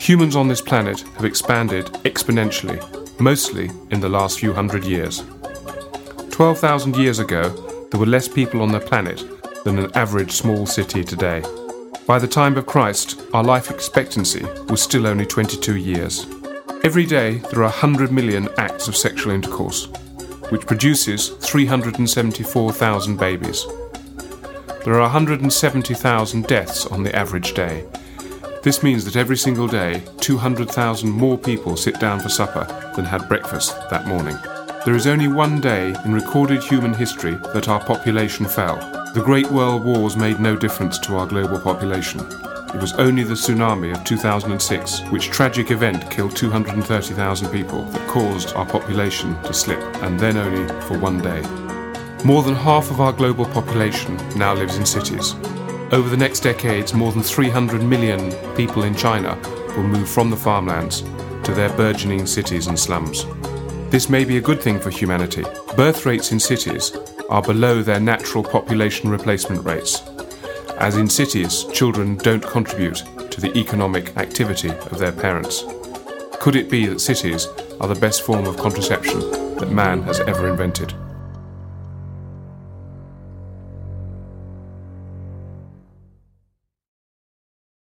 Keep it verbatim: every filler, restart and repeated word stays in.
Humans on this planet have expanded exponentially, mostly in the last few hundred years. twelve thousand years ago, there were less people on the planet than an average small city today. By the time of Christ, our life expectancy was still only twenty-two years. Every day, there are one hundred million acts of sexual intercourse, which produces three hundred seventy-four thousand babies. There are one hundred seventy thousand deaths on the average day. This means that every single day, two hundred thousand more people sit down for supper than had breakfast that morning. There is only one day in recorded human history that our population fell. The Great World Wars made no difference to our global population. It was only the tsunami of two thousand six, which tragic event killed two hundred thirty thousand people, that caused our population to slip, and then only for one day. More than half of our global population now lives in cities. Over the next decades, more than three hundred million people in China will move from the farmlands to their burgeoning cities and slums. This may be a good thing for humanity. Birth rates in cities are below their natural population replacement rates. As in cities, children don't contribute to the economic activity of their parents. Could it be that cities are the best form of contraception that man has ever invented?